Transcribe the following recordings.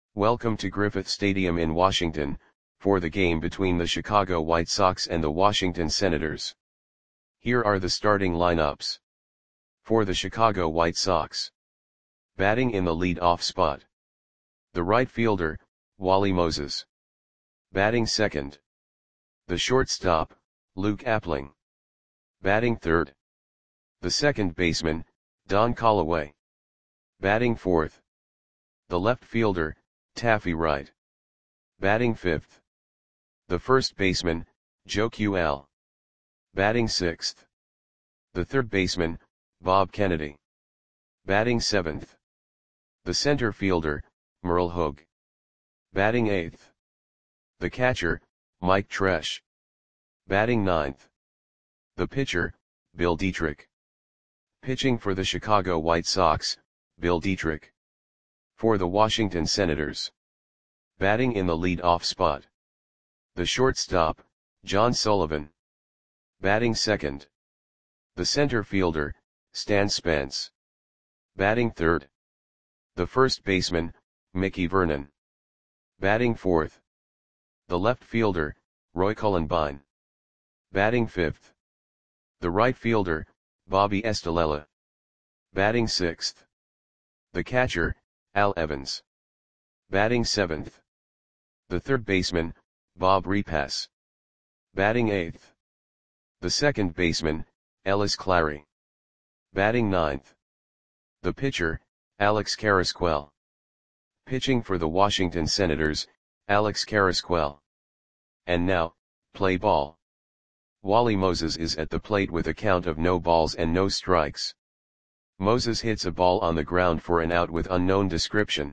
Welcome to Griffith Stadium in Washington, for the game between the Chicago White Sox and the Washington Senators. Here are the starting lineups. For the Chicago White Sox. Batting in the lead-off spot. The right fielder, Wally Moses. Batting second. The shortstop, Luke Appling. Batting third. The second baseman, Don Callaway. Batting fourth. The left fielder, Taffy Wright. Batting fifth. The first baseman, Joe QL. Batting sixth. The third baseman, Bob Kennedy. Batting seventh. The center fielder, Merle Hogue. Batting eighth. The catcher, Mike Tresh. Batting ninth. The pitcher, Bill Dietrich. Pitching for the Chicago White Sox, Bill Dietrich. For the Washington Senators. Batting in the lead-off spot. The shortstop, John Sullivan. Batting second. The center fielder, Stan Spence. Batting third. The first baseman, Mickey Vernon. Batting fourth. The left fielder, Roy Cullenbine. Batting fifth. The right fielder, Bobby Estalella. Batting sixth. The catcher, Al Evans. Batting seventh. The third baseman, Bob Repass. Batting eighth. The second baseman, Ellis Clary. Batting ninth. The pitcher, Alex Carrasquel. Pitching for the Washington Senators, Alex Carrasquel. And now, play ball. Wally Moses is at the plate with a count of no balls and no strikes. Moses hits a ball on the ground for an out with unknown description.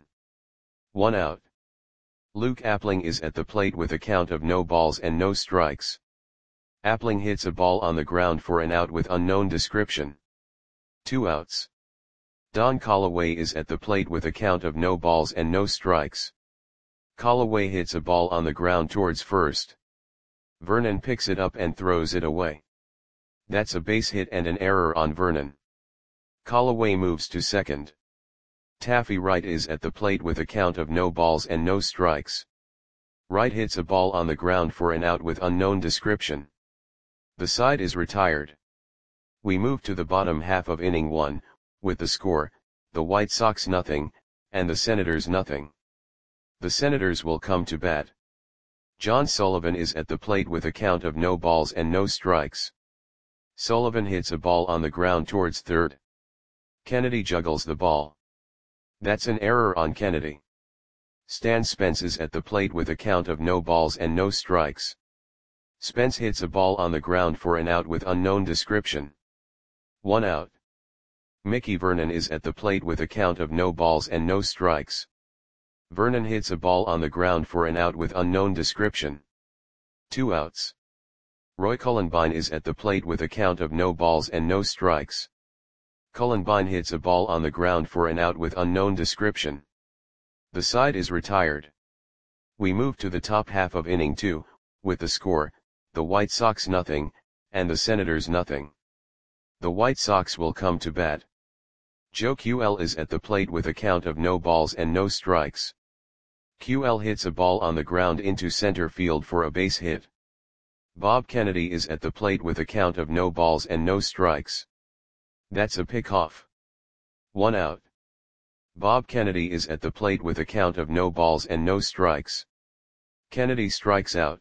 1 out. Luke Appling is at the plate with a count of no balls and no strikes. Appling hits a ball on the ground for an out with unknown description. 2 outs. Don Callaway is at the plate with a count of no balls and no strikes. Callaway hits a ball on the ground towards first. Vernon picks it up and throws it away. That's a base hit and an error on Vernon. Callaway moves to second. Taffy Wright is at the plate with a count of no balls and no strikes. Wright hits a ball on the ground for an out with unknown description. The side is retired. We move to the bottom half of inning 1, with the score, the White Sox 0, and the Senators 0. The Senators will come to bat. John Sullivan is at the plate with a count of no balls and no strikes. Sullivan hits a ball on the ground towards third. Kennedy juggles the ball. That's an error on Kennedy. Stan Spence is at the plate with a count of no balls and no strikes. Spence hits a ball on the ground for an out with unknown description. 1 out. Mickey Vernon is at the plate with a count of no balls and no strikes. Vernon hits a ball on the ground for an out with unknown description. 2 outs. Roy Cullenbine is at the plate with a count of no balls and no strikes. Cullenbine hits a ball on the ground for an out with unknown description. The side is retired. We move to the top half of inning 2, with the score, the White Sox 0, and the Senators 0. The White Sox will come to bat. Joe QL is at the plate with a count of no balls and no strikes. QL hits a ball on the ground into center field for a base hit. Bob Kennedy is at the plate with a count of no balls and no strikes. That's a pickoff. 1 out. Bob Kennedy is at the plate with a count of no balls and no strikes. Kennedy strikes out.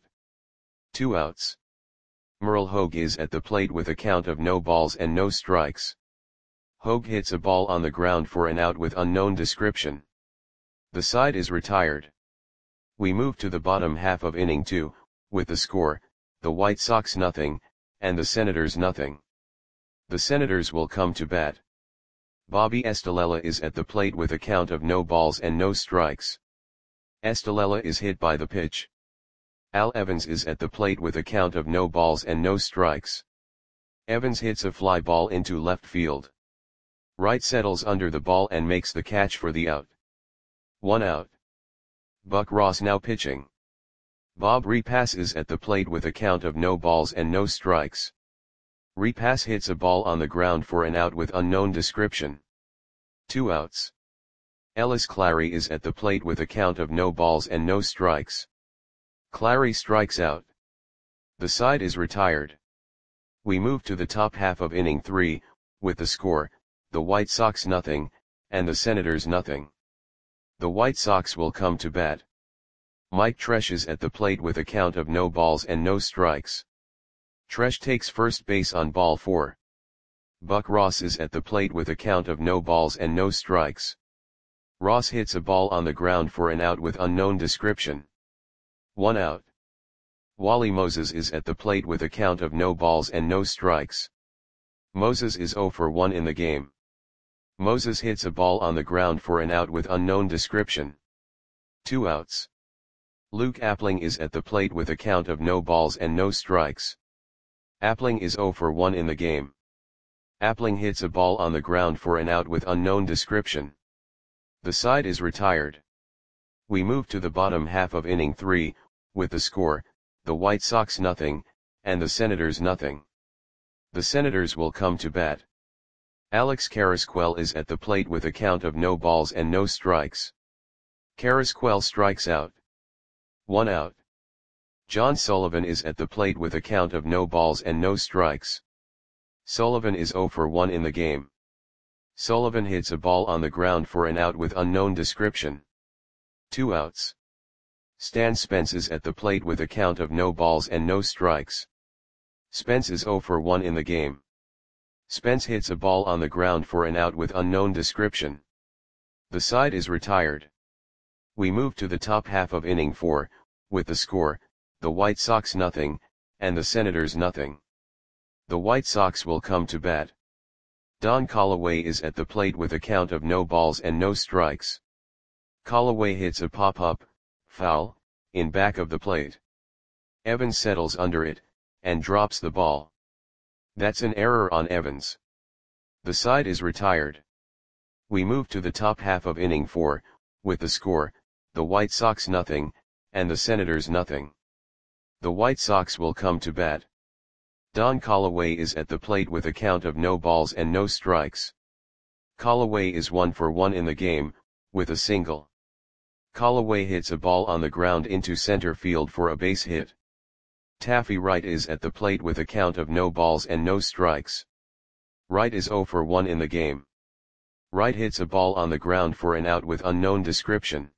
2 outs. Merle Hogue is at the plate with a count of no balls and no strikes. Hogue hits a ball on the ground for an out with unknown description. The side is retired. We move to the bottom half of inning 2, with the score, the White Sox 0, and the Senators 0. The Senators will come to bat. Bobby Estalella is at the plate with a count of no balls and no strikes. Estalella is hit by the pitch. Al Evans is at the plate with a count of no balls and no strikes. Evans hits a fly ball into left field. Wright settles under the ball and makes the catch for the out. 1 out. Buck Ross now pitching. Bob Repass is at the plate with a count of no balls and no strikes. Repass hits a ball on the ground for an out with unknown description. 2 outs. Ellis Clary is at the plate with a count of no balls and no strikes. Clary strikes out. The side is retired. We move to the top half of inning 3, with the score, the White Sox nothing, and the Senators nothing. The White Sox will come to bat. Mike Tresh is at the plate with a count of no balls and no strikes. Tresh takes first base on ball 4. Buck Ross is at the plate with a count of no balls and no strikes. Ross hits a ball on the ground for an out with unknown description. 1 out. Wally Moses is at the plate with a count of no balls and no strikes. Moses is 0 for 1 in the game. Moses hits a ball on the ground for an out with unknown description. 2 outs. Luke Appling is at the plate with a count of no balls and no strikes. Appling is 0 for 1 in the game. Appling hits a ball on the ground for an out with unknown description. The side is retired. We move to the bottom half of inning 3, with the score, the White Sox nothing, and the Senators nothing. The Senators will come to bat. Alex Carrasquel is at the plate with a count of no balls and no strikes. Carrasquel strikes out. 1 out. John Sullivan is at the plate with a count of no balls and no strikes. Sullivan is 0 for 1 in the game. Sullivan hits a ball on the ground for an out with unknown description. 2 outs. Stan Spence is at the plate with a count of no balls and no strikes. Spence is 0 for 1 in the game. Spence hits a ball on the ground for an out with unknown description. The side is retired. We move to the top half of inning 4, with the score, the White Sox nothing, and the Senators nothing. The White Sox will come to bat. Don Callaway is at the plate with a count of no balls and no strikes. Callaway hits a pop-up, foul, in back of the plate. Evans settles under it, and drops the ball. That's an error on Evans. The side is retired. We move to the top half of inning 4, with the score, the White Sox nothing, and the Senators nothing. The White Sox will come to bat. Don Callaway is at the plate with a count of no balls and no strikes. Callaway is 1 for 1 in the game, with a single. Callaway hits a ball on the ground into center field for a base hit. Taffy Wright is at the plate with a count of no balls and no strikes. Wright is 0 for 1 in the game. Wright hits a ball on the ground for an out with unknown description.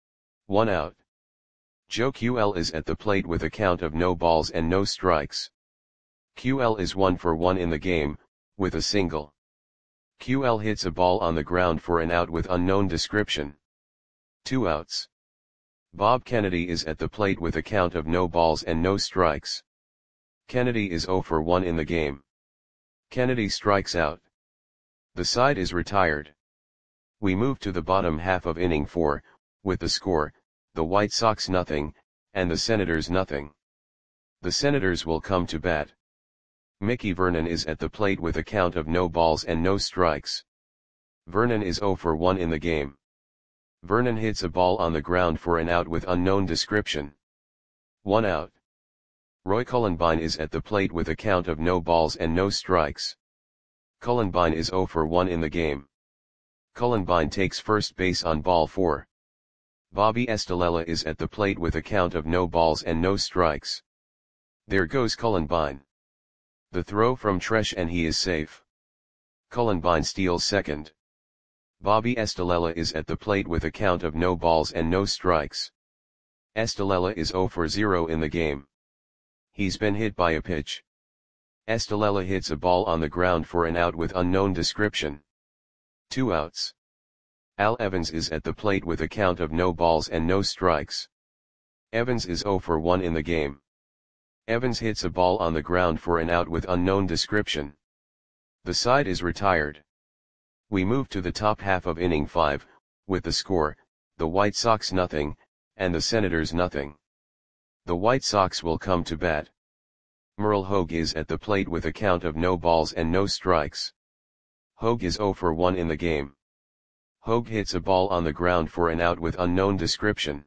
1 out. Joe QL is at the plate with a count of no balls and no strikes. QL is 1 for 1 in the game, with a single. QL hits a ball on the ground for an out with unknown description. 2 outs. Bob Kennedy is at the plate with a count of no balls and no strikes. Kennedy is 0 for 1 in the game. Kennedy strikes out. The side is retired. We move to the bottom half of inning 4, with the score, the White Sox nothing, and the Senators nothing. The Senators will come to bat. Mickey Vernon is at the plate with a count of no balls and no strikes. Vernon is 0 for 1 in the game. Vernon hits a ball on the ground for an out with unknown description. 1 out. Roy Cullenbine is at the plate with a count of no balls and no strikes. Cullenbine is 0 for 1 in the game. Cullenbine takes first base on ball 4. Bobby Estalella is at the plate with a count of no balls and no strikes. There goes Cullenbine. The throw from Tresh and he is safe. Cullenbine steals second. Bobby Estalella is at the plate with a count of no balls and no strikes. Estalella is 0 for 0 in the game. He's been hit by a pitch. Estalella hits a ball on the ground for an out with unknown description. 2 outs. Al Evans is at the plate with a count of no balls and no strikes. Evans is 0 for 1 in the game. Evans hits a ball on the ground for an out with unknown description. The side is retired. We move to the top half of inning 5, with the score, the White Sox nothing, and the Senators nothing. The White Sox will come to bat. Merle Hogue is at the plate with a count of no balls and no strikes. Hogue is 0 for 1 in the game. Hogue hits a ball on the ground for an out with unknown description.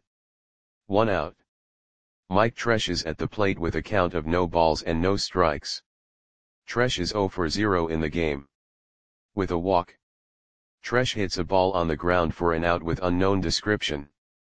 1 out. Mike Tresh is at the plate with a count of no balls and no strikes. Tresh is 0 for 0 in the game. With a walk. Tresh hits a ball on the ground for an out with unknown description.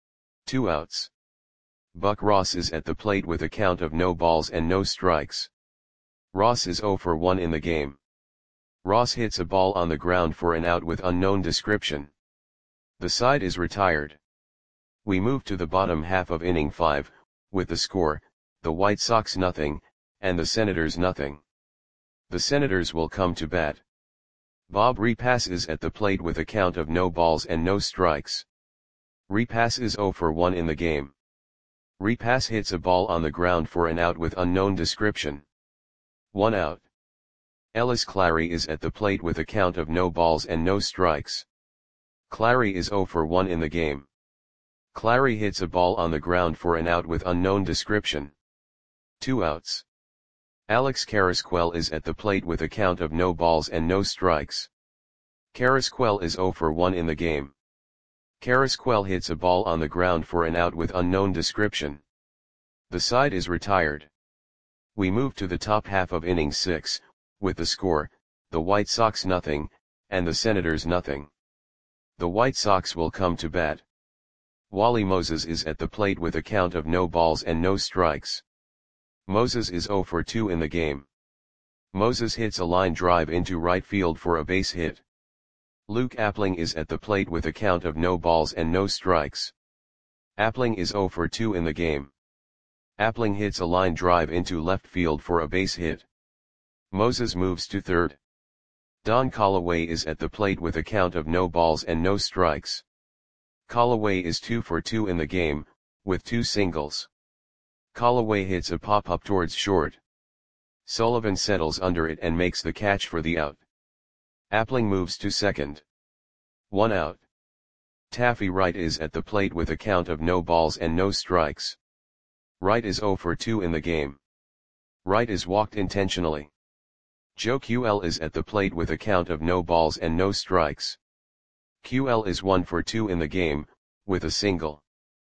2 outs. Buck Ross is at the plate with a count of no balls and no strikes. Ross is 0 for 1 in the game. Ross hits a ball on the ground for an out with unknown description. The side is retired. We move to the bottom half of inning 5, with the score, the White Sox nothing, and the Senators nothing. The Senators will come to bat. Bob Repass is at the plate with a count of no balls and no strikes. Repass is 0 for 1 in the game. Repass hits a ball on the ground for an out with unknown description. 1 out. Ellis Clary is at the plate with a count of no balls and no strikes. Clary is 0 for 1 in the game. Clary hits a ball on the ground for an out with unknown description. 2 outs. Alex Carrasquel is at the plate with a count of no balls and no strikes. Carrasquel is 0 for 1 in the game. Carrasquel hits a ball on the ground for an out with unknown description. The side is retired. We move to the top half of inning 6, with the score, the White Sox nothing, and the Senators nothing. The White Sox will come to bat. Wally Moses is at the plate with a count of no balls and no strikes. Moses is 0 for 2 in the game. Moses hits a line drive into right field for a base hit. Luke Appling is at the plate with a count of no balls and no strikes. Appling is 0 for 2 in the game. Appling hits a line drive into left field for a base hit. Moses moves to third. Don Callaway is at the plate with a count of no balls and no strikes. Callaway is 2 for 2 in the game, with 2 singles. Callaway hits a pop-up towards short. Sullivan settles under it and makes the catch for the out. Appling moves to second. 1 out. Taffy Wright is at the plate with a count of no balls and no strikes. Wright is 0 for 2 in the game. Wright is walked intentionally. Joe QL is at the plate with a count of no balls and no strikes. QL is 1 for 2 in the game, with a single.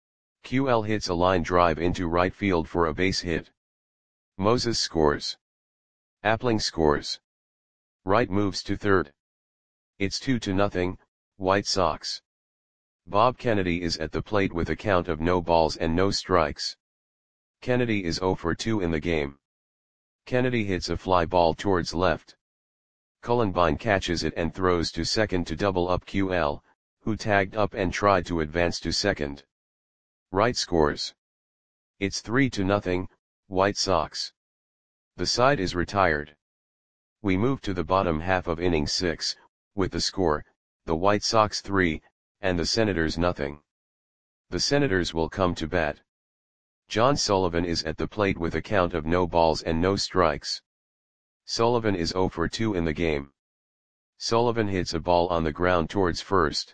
QL hits a line drive into right field for a base hit. Moses scores. Appling scores. Wright moves to third. It's 2-0, White Sox. Bob Kennedy is at the plate with a count of no balls and no strikes. Kennedy is 0 for 2 in the game. Kennedy hits a fly ball towards left. Cullenbine catches it and throws to second to double up QL, who tagged up and tried to advance to second. Wright scores. It's 3-0, White Sox. The side is retired. We move to the bottom half of inning 6, with the score, the White Sox 3, and the Senators nothing. The Senators will come to bat. John Sullivan is at the plate with a count of no balls and no strikes. Sullivan is 0 for 2 in the game. Sullivan hits a ball on the ground towards first.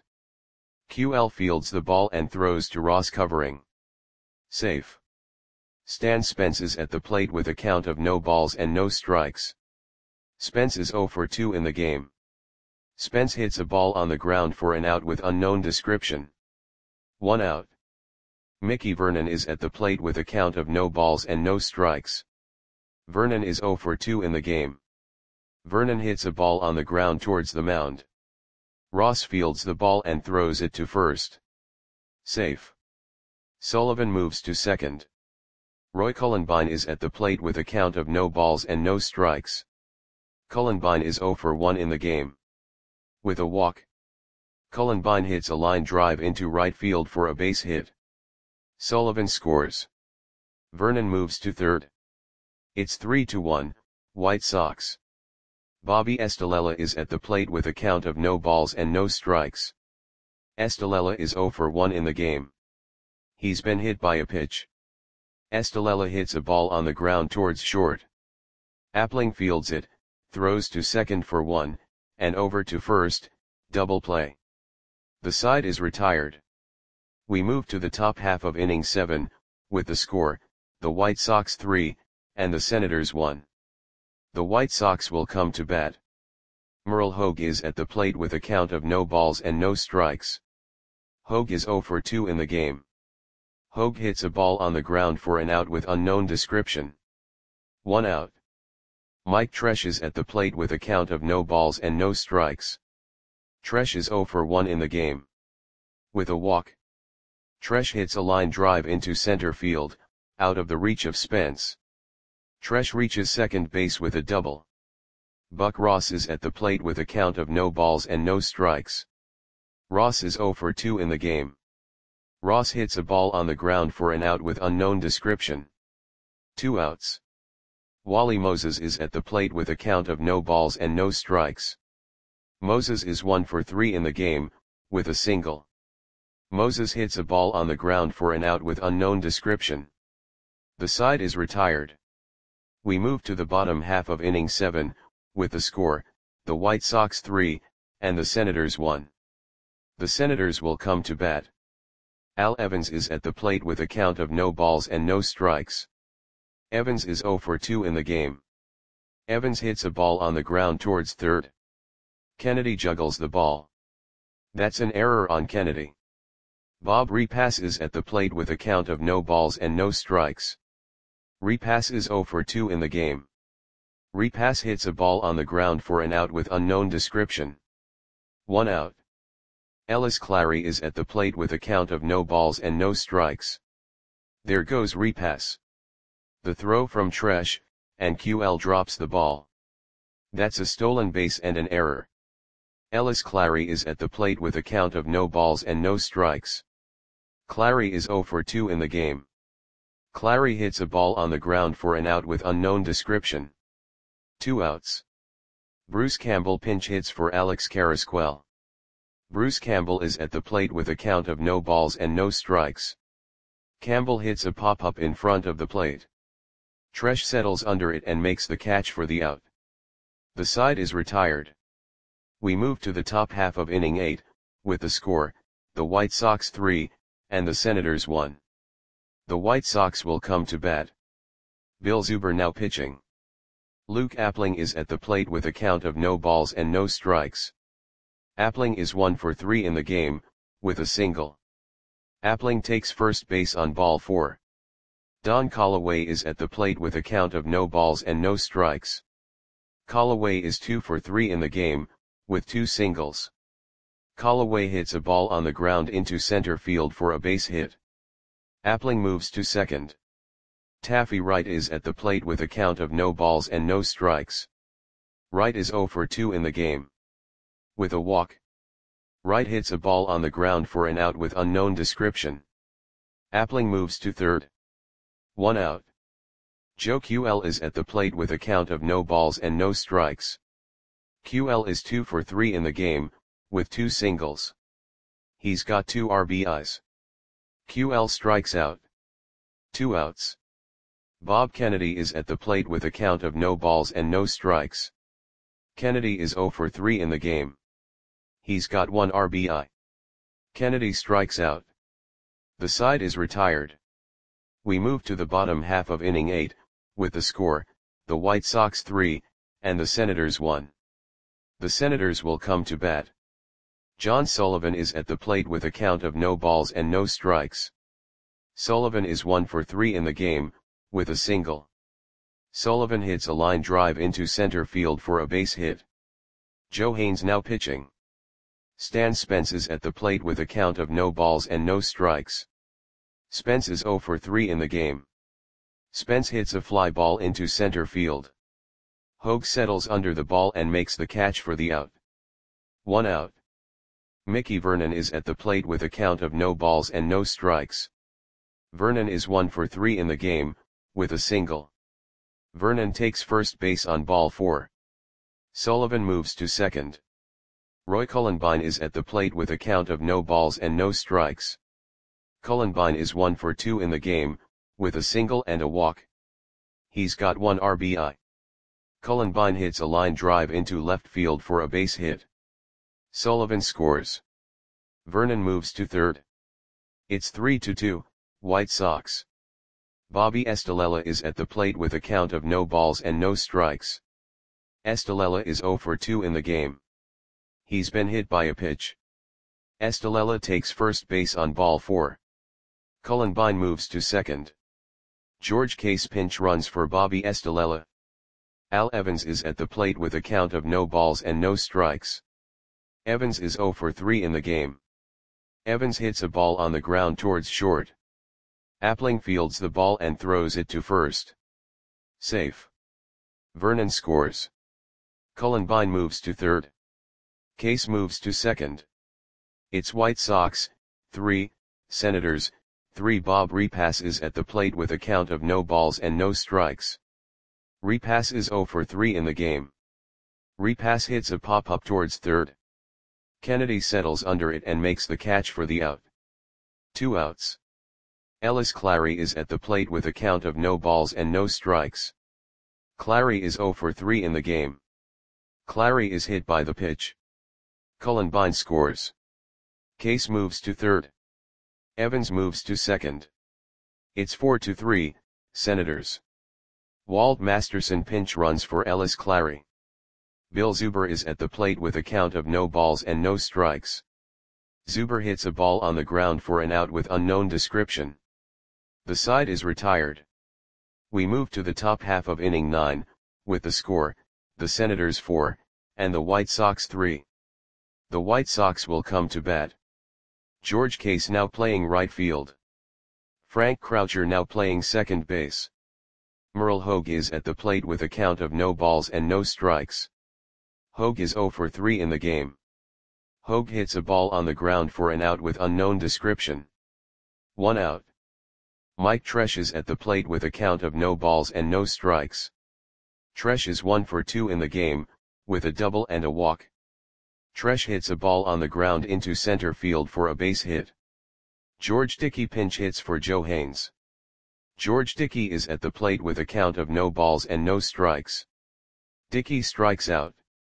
QL fields the ball and throws to Ross covering. Safe. Stan Spence is at the plate with a count of no balls and no strikes. Spence is 0 for 2 in the game. Spence hits a ball on the ground for an out with unknown description. 1 out. Mickey Vernon is at the plate with a count of no balls and no strikes. Vernon is 0 for 2 in the game. Vernon hits a ball on the ground towards the mound. Ross fields the ball and throws it to first. Safe. Sullivan moves to second. Roy Cullenbine is at the plate with a count of no balls and no strikes. Cullenbine is 0 for 1 in the game. With a walk, Cullenbine hits a line drive into right field for a base hit. Sullivan scores. Vernon moves to third. It's 3-1, White Sox. Bobby Estalella is at the plate with a count of no balls and no strikes. Estalella is 0 for 1 in the game. He's been hit by a pitch. Estalella hits a ball on the ground towards short. Appling fields it, throws to second for 1, and over to first, double play. The side is retired. We move to the top half of inning 7, with the score, the White Sox 3, and the Senators 1. The White Sox will come to bat. Merle Hogue is at the plate with a count of no balls and no strikes. Hogue is 0 for 2 in the game. Hogue hits a ball on the ground for an out with unknown description. 1 out. Mike Tresh is at the plate with a count of no balls and no strikes. Tresh is 0 for 1 in the game. With a walk, Tresh hits a line drive into center field, out of the reach of Spence. Tresh reaches second base with a double. Buck Ross is at the plate with a count of no balls and no strikes. Ross is 0 for 2 in the game. Ross hits a ball on the ground for an out with unknown description. 2 outs. Wally Moses is at the plate with a count of no balls and no strikes. Moses is 1 for 3 in the game, with a single. Moses hits a ball on the ground for an out with unknown description. The side is retired. We move to the bottom half of inning 7, with the score, the White Sox 3, and the Senators 1. The Senators will come to bat. Al Evans is at the plate with a count of no balls and no strikes. Evans is 0 for 2 in the game. Evans hits a ball on the ground towards third. Kennedy juggles the ball. That's an error on Kennedy. Bob Repass is at the plate with a count of no balls and no strikes. Repass is 0 for 2 in the game. Repass hits a ball on the ground for an out with unknown description. 1 out. Ellis Clary is at the plate with a count of no balls and no strikes. There goes Repass. The throw from Tresh, and QL drops the ball. That's a stolen base and an error. Ellis Clary is at the plate with a count of no balls and no strikes. Clary is 0 for 2 in the game. Clary hits a ball on the ground for an out with unknown description. 2 outs. Bruce Campbell pinch hits for Alex Carrasquel. Bruce Campbell is at the plate with a count of no balls and no strikes. Campbell hits a pop-up in front of the plate. Tresh settles under it and makes the catch for the out. The side is retired. We move to the top half of inning 8, with the score, the White Sox 3, and the Senators 1. The White Sox will come to bat. Bill Zuber now pitching. Luke Appling is at the plate with a count of no balls and no strikes. Appling is 1 for 3 in the game, with a single. Appling takes first base on ball 4. Don Callaway is at the plate with a count of no balls and no strikes. Callaway is 2 for 3 in the game, with 2 singles. Callaway hits a ball on the ground into center field for a base hit. Appling moves to second. Taffy Wright is at the plate with a count of no balls and no strikes. Wright is 0 for 2 in the game. With a walk, Wright hits a ball on the ground for an out with unknown description. Appling moves to third. 1 out. Joe QL is at the plate with a count of no balls and no strikes. QL is 2 for 3 in the game, with 2 singles. He's got 2 RBIs. QL strikes out. 2 outs. Bob Kennedy is at the plate with a count of no balls and no strikes. Kennedy is 0 for 3 in the game. He's got 1 RBI. Kennedy strikes out. The side is retired. We move to the bottom half of inning 8, with the score, the White Sox 3, and the Senators 1. The Senators will come to bat. John Sullivan is at the plate with a count of no balls and no strikes. Sullivan is 1 for 3 in the game, with a single. Sullivan hits a line drive into center field for a base hit. Joe Haynes now pitching. Stan Spence is at the plate with a count of no balls and no strikes. Spence is 0 for 3 in the game. Spence hits a fly ball into center field. Hogue settles under the ball and makes the catch for the out. 1 out. Mickey Vernon is at the plate with a count of no balls and no strikes. Vernon is 1 for 3 in the game, with a single. Vernon takes first base on ball 4. Sullivan moves to second. Roy Cullenbine is at the plate with a count of no balls and no strikes. Cullenbine is 1 for 2 in the game, with a single and a walk. He's got 1 RBI. Cullenbine hits a line drive into left field for a base hit. Sullivan scores. Vernon moves to third. It's 3-2, White Sox. Bobby Estalella is at the plate with a count of no balls and no strikes. Estalella is 0 for 2 in the game. He's been hit by a pitch. Estalella takes first base on ball 4. Cullenbine moves to second. George Case pinch runs for Bobby Estalella. Al Evans is at the plate with a count of no balls and no strikes. Evans is 0 for 3 in the game. Evans hits a ball on the ground towards short. Appling fields the ball and throws it to first. Safe. Vernon scores. Cullenbine moves to third. Case moves to second. It's White Sox, 3, Senators, 3. Bob Repass is at the plate with a count of no balls and no strikes. Repass is 0 for 3 in the game. Repass hits a pop-up towards third. Kennedy settles under it and makes the catch for the out. 2 outs. Ellis Clary is at the plate with a count of no balls and no strikes. Clary is 0 for 3 in the game. Clary is hit by the pitch. Cullenbine scores. Case moves to third. Evans moves to second. It's 4-3, Senators. Walt Masterson pinch runs for Ellis Clary. Bill Zuber is at the plate with a count of no balls and no strikes. Zuber hits a ball on the ground for an out with unknown description. The side is retired. We move to the top half of inning 9, with the score, the Senators 4, and the White Sox 3. The White Sox will come to bat. George Case now playing right field. Frank Croucher now playing second base. Merle Hogue is at the plate with a count of no balls and no strikes. Hogue is 0 for 3 in the game. Hogue hits a ball on the ground for an out with unknown description. 1 out. Mike Tresh is at the plate with a count of no balls and no strikes. Tresh is 1 for 2 in the game, with a double and a walk. Tresh hits a ball on the ground into center field for a base hit. George Dickey pinch hits for Joe Haynes. George Dickey is at the plate with a count of no balls and no strikes. Dickey strikes out.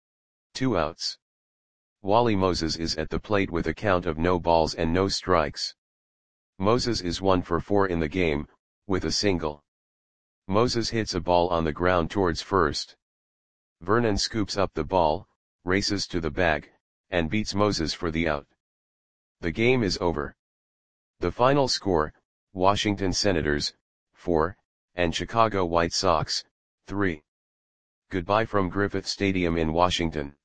2 outs. Wally Moses is at the plate with a count of no balls and no strikes. Moses is 1 for 4 in the game, with a single. Moses hits a ball on the ground towards first. Vernon scoops up the ball, races to the bag, and beats Moses for the out. The game is over. The final score, Washington Senators, 4, and Chicago White Sox, 3. Goodbye from Griffith Stadium in Washington.